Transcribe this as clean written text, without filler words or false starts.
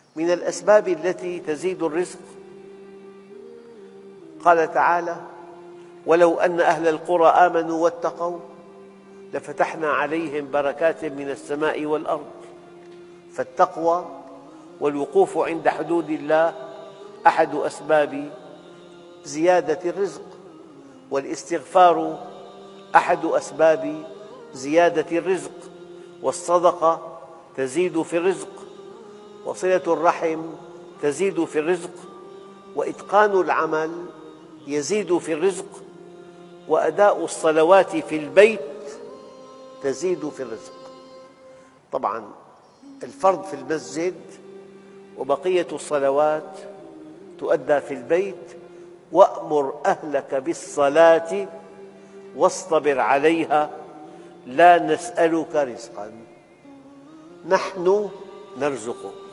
من الأسباب التي تزيد الرزق قال تعالى: ولو أن أهل القرى آمنوا واتقوا لفتحنا عليهم بركات من السماء والأرض. فالتقوى والوقوف عند حدود الله أحد أسباب زيادة الرزق، والاستغفار أحد أسباب زيادة الرزق، والصدقة تزيد في الرزق، وصلة الرحم تزيد في الرزق، وإتقان العمل يزيد في الرزق، وأداء الصلوات في البيت تزيد في الرزق. طبعاً الفرض في المسجد وبقية الصلوات تؤدى في البيت. وأمر أهلك بالصلاة واصطبر عليها لا نسألك رزقاً نحن نرزقك.